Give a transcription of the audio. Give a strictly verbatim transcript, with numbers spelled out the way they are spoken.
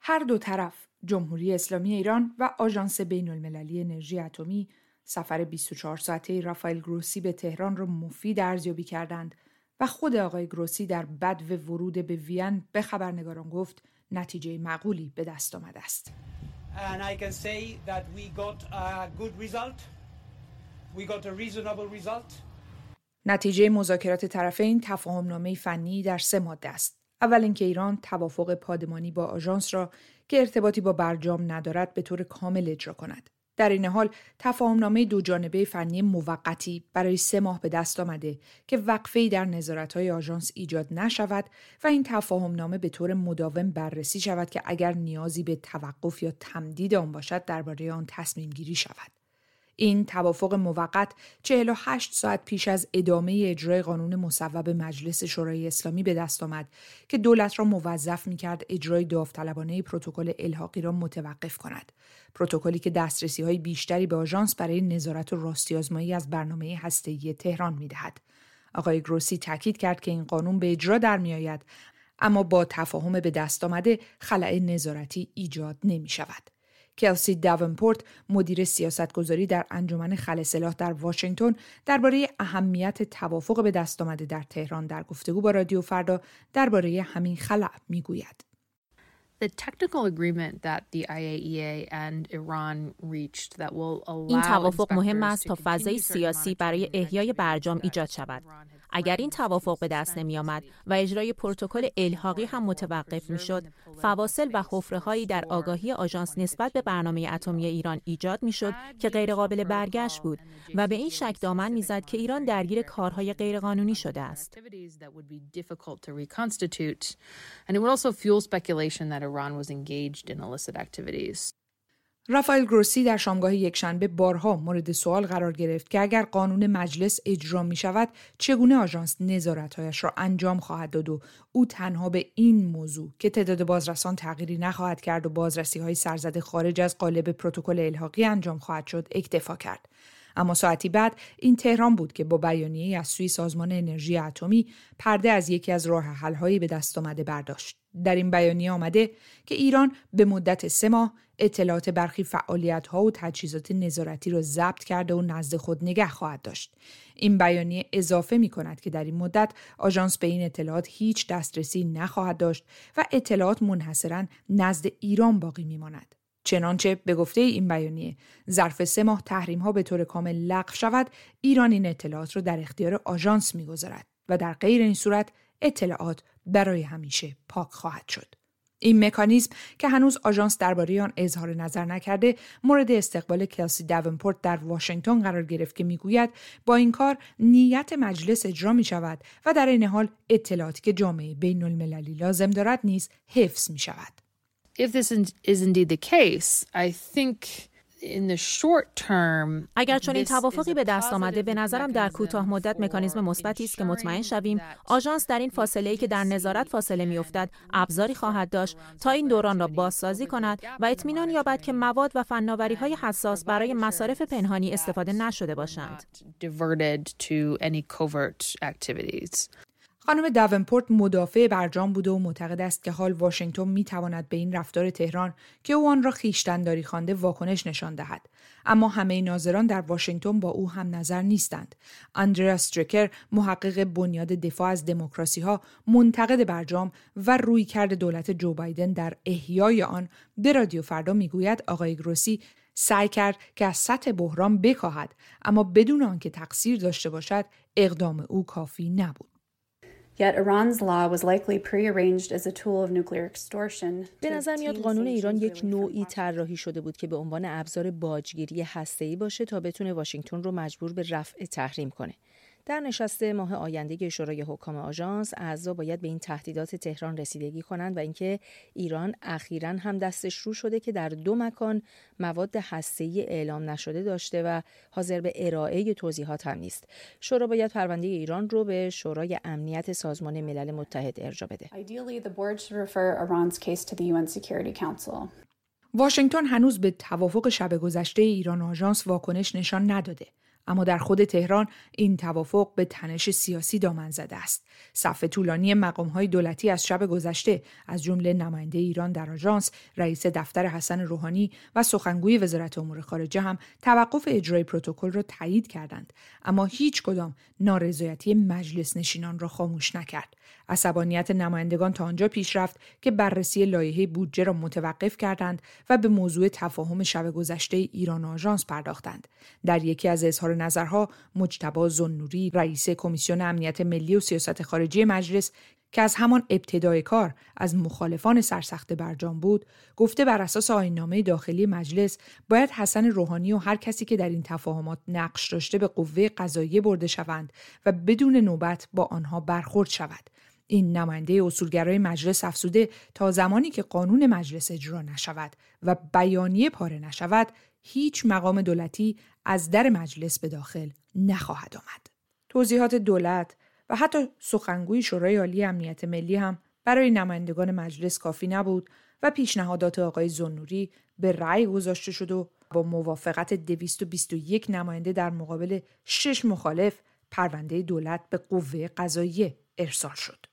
هر دو طرف، جمهوری اسلامی ایران و آژانس بین‌المللی انرژی اتمی، سفر بیست و چهار ساعته رافائل گروسی به تهران را مفید ارزیابی کردند و خود آقای گروسی در بدو ورود به وین به خبرنگاران گفت نتیجه معقولی به دست آمده است. And I can say that we got a good result. We got a reasonable result. نتیجه مذاکرات طرفین تفاهمنامه فنی در سه ماده است. اول اینکه ایران توافق پادمانی با آژانس را که ارتباطی با برجام ندارد به طور کامل اجرا کند. در این حال تفاهمنامه دو جانبه فنی موقتی برای سه ماه به دست آمده که وقفه‌ای در نظارت‌های آژانس ایجاد نشود و این تفاهمنامه به طور مداوم بررسی شود که اگر نیازی به توقف یا تمدید آن باشد درباره آن تصمیم گیری شود. این توافق موقت چهل و هشت ساعت پیش از ادامه اجرای قانون مصوب مجلس شورای اسلامی به دست آمد که دولت را موظف می‌کرد اجرای داوطلبانه پروتکل الحاقی را متوقف کند. پروتکلی که دسترسی‌های بیشتری به آژانس برای نظارت و راستی‌آزمایی از برنامه هسته‌ای تهران می‌دهد. آقای گروسی تاکید کرد که این قانون به اجرا در می‌آید، اما با تفاهم به دست آمده خلأ نظارتی ایجاد نمی‌شود. کلسی داونپورت، مدیر سیاستگذاری در انجمن خلع سلاح در واشنگتن، درباره اهمیت توافق به دست آمده در تهران در گفتگو با رادیو فردا درباره همین خلأ میگوید. The technical agreement that the آی ای ای ای and Iran reached that will allow این توافق مهم است تا فضای سیاسی برای احیای برجام ایجاد شود. اگر این توافق به دست نمی آمد و اجرای پروتکل الحاقی هم متوقف می شد، فواصل و حفره‌هایی در آگاهی آژانس نسبت به برنامه اتمی ایران ایجاد می شد که غیرقابل برگشت بود و به این شک دامن می زد که ایران درگیر کارهای غیرقانونی شده است. رافائل گروسی در شامگاه یکشنبه بارها مورد سوال قرار گرفت که اگر قانون مجلس اجرا می شود چگونه آژانس نظارت‌هایش را انجام خواهد داد و او تنها به این موضوع که تعداد بازرسان تغییری نخواهد کرد و بازرسی‌های سرزده خارج از قالب پروتکل الحاقی انجام خواهد شد اکتفا کرد. اما ساعتی بعد این تهران بود که با بیانیه‌ای از سوی سازمان انرژی اتمی پرده از یکی از راه حل‌هایی به دست آمده برداشت. در این بیانیه آمده که ایران به مدت سه ماه اطلاعات برخی فعالیت‌ها و تجهیزات نظارتی را ضبط کرده و نزد خود نگه خواهد داشت. این بیانیه اضافه می‌کند که در این مدت آژانس به این اطلاعات هیچ دسترسی نخواهد داشت و اطلاعات منحصراً نزد ایران باقی می‌ماند. چنانچه به گفته این بیانیه ظرف سه ماه تحریم‌ها به طور کامل لغو شود، ایران این اطلاعات را در اختیار آژانس می‌گذارد و در غیر این صورت اطلاعات برای همیشه پاک خواهد شد. این مکانیزم که هنوز آژانس درباره آن اظهار نظر نکرده، مورد استقبال کلسی داونپورت در واشنگتن قرار گرفت که میگوید با این کار نیت مجلس اجرا می شود و در این حال اطلاعاتی که جامعه بین المللی لازم دارد نیز حفظ می شود. If this is indeed the case, I think in the short term اگر چون این توافقی به دست آمده به نظرم در کوتاه مدت مکانیزم مثبتی است که مطمئن شویم آژانس در این فاصله‌ای که در نظارت فاصله می‌افتد ابزاری خواهد داشت تا این دوران را بازسازی کند و اطمینان یابد که مواد و فناوری‌های حساس برای مصارف پنهانی استفاده نشده باشند. خانم داونپورت مدافع برجام بوده و معتقد است که حال واشنگتن می‌تواند به این رفتار تهران که او آن را خویشتن‌داری خوانده واکنش نشان دهد. اما همه ناظران در واشنگتن با او هم نظر نیستند. آندریا استریکر، محقق بنیاد دفاع از دموکراسی‌ها، منتقد برجام و رویکرد دولت جو بایدن در احیای آن به رادیو فردا میگوید آقای گروسی سعی کرد که از سطح بحران بکاهد، اما بدون آنکه تقصیر داشته باشد اقدام او کافی نبود. Yet Iran's law was likely prearranged as a tool of nuclear extortion. به نظر میاد قانون ایران یک نوعی طراحی شده بود که به عنوان ابزار باجگیری هسته‌ای باشه تا بتونه واشنگتن رو مجبور به رفع تحریم کنه. در نشست ماه آینده شورای حکام آژانس اعضا باید به این تهدیدات تهران رسیدگی کنند و اینکه ایران اخیراً هم دستش رو شده که در دو مکان مواد هسته‌ای اعلام نشده داشته و حاضر به ارائه توضیحات هم نیست. شورا باید پرونده ایران رو به شورای امنیت سازمان ملل متحد ارجاع بده. واشنگتن هنوز به توافق شب گذشته ایران و آژانس واکنش نشان نداده. اما در خود تهران این توافق به تنش سیاسی دامن زده است. صف طولانی مقام‌های دولتی از شب گذشته از جمله نماینده ایران در آژانس، رئیس دفتر حسن روحانی و سخنگوی وزارت امور خارجه هم توقف اجرای پروتکل را تایید کردند، اما هیچ کدام نارضایتی مجلس نشینان را خاموش نکرد. عصبانیت نمایندگان تا آنجا پیش رفت که بررسی لایحه بودجه را متوقف کردند و به موضوع تفاهم شب گذشته ایران و آژانس پرداختند. در یکی از اظهار نظرها مجتبی ذوالنوری، رئیس کمیسیون امنیت ملی و سیاست خارجی مجلس که از همان ابتدای کار از مخالفان سرسخت برجام بود، گفته بر اساس آیین‌نامه داخلی مجلس باید حسن روحانی و هر کسی که در این تفاهمات نقش داشته به قوه قضاییه برده شوند و بدون نوبت با آنها برخورد شود. این نماینده اصولگرای مجلس افزوده تا زمانی که قانون مجلس اجرا نشود و بیانیه پاره نشود، هیچ مقام دولتی از در مجلس به داخل نخواهد آمد. توضیحات دولت و حتی سخنگوی شورای عالی امنیت ملی هم برای نمایندگان مجلس کافی نبود و پیشنهادات آقای ذوالنوری به رأی گذاشته شد و با موافقت دویست و بیست و یک نماینده در مقابل شش مخالف پرونده دولت به قوه قضاییه ارسال شد.